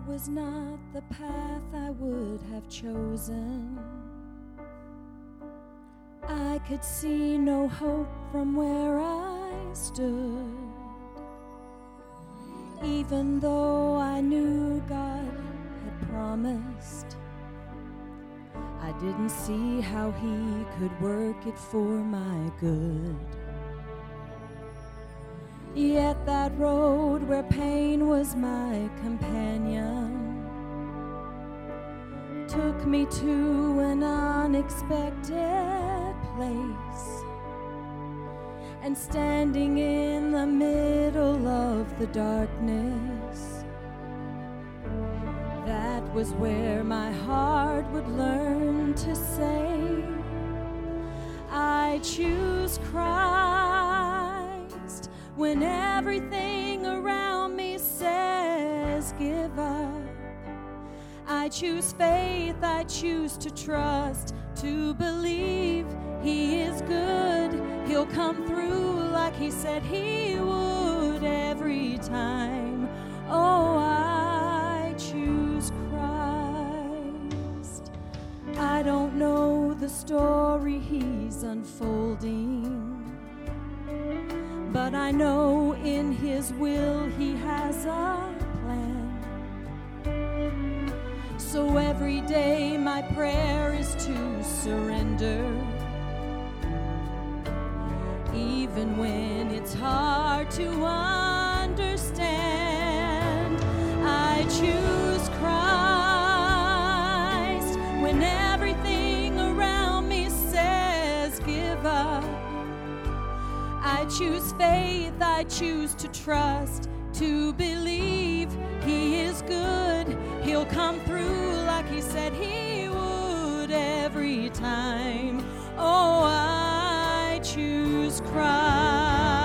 was not the path I would have chosen. I could see no hope from where I stood. Even though I knew God had promised, I didn't see how He could work it for my good. Yet that road where pain was my companion took me to an unexpected place. And standing in the middle of the darkness, that was where my heart would learn to say, I choose Christ. When everything around me says give up, I choose faith, I choose to trust, to believe He is good. He'll come through like He said He would every time. Oh, I choose Christ. I don't know the story He's unfolding, but I know in His will He has a plan. So every day my prayer is to surrender, even when it's hard to understand. I choose Christ when everything around me says give up. I choose faith, I choose to trust, to believe He is good. He'll come through like He said He would every time. Oh, I choose Christ.